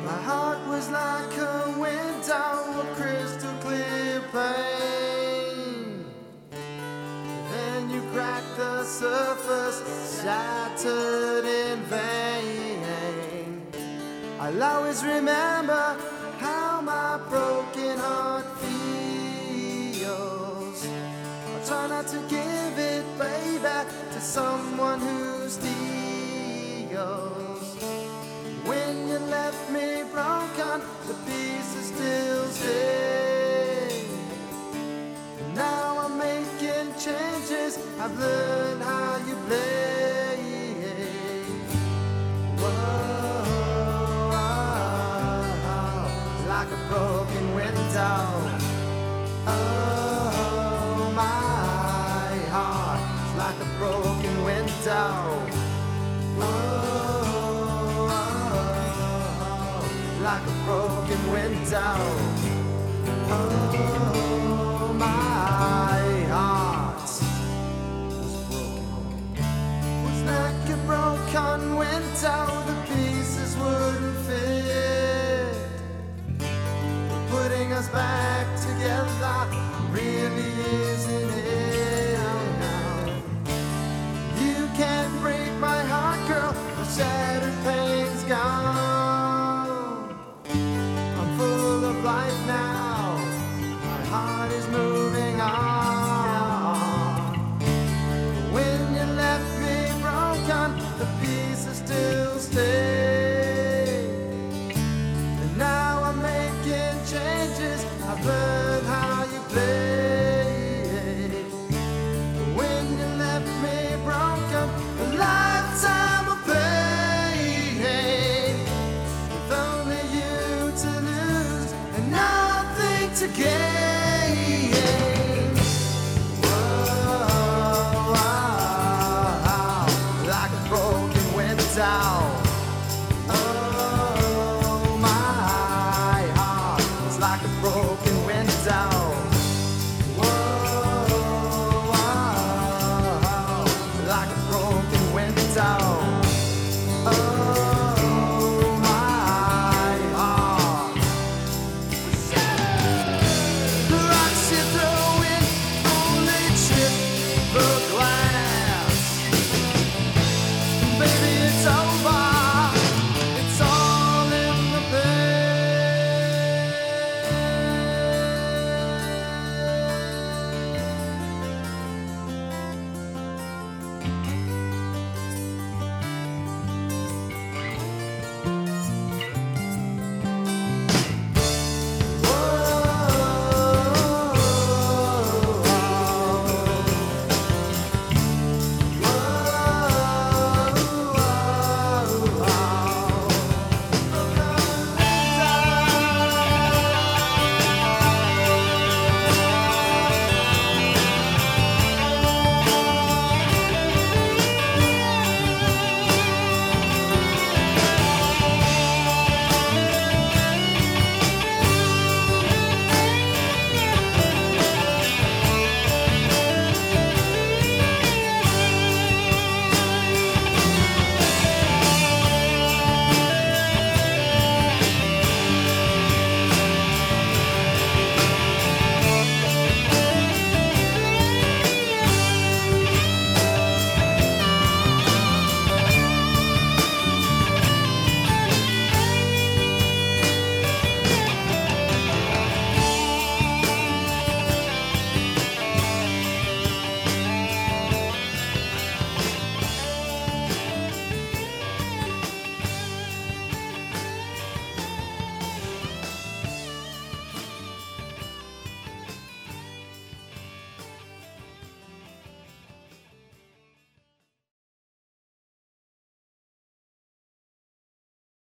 My heart was like a window, a crystal clear pane. Then you cracked the surface, shattered in vain. I'll always remember how my broken heart feels. I'll try not to give it, baby, to someone who steals. When you left me broken, the pieces still stay. Now I'm making changes, I've learned how you play. Whoa, like a broken window. Oh, my heart is like a broken window. Like a broken window. Oh, my heart was like a broken window. The pieces wouldn't fit. Putting us back together really isn't it? Oh, no. You can't break my heart, girl. The shattered pain's gone. Life now, my heart is moving on. When you left me broken, the pieces still stay. And now I'm making changes, I've learned how you play. When you left me broken, a lifetime of pain. With only you to lose and nothing to gain. Whoa, like a broken window.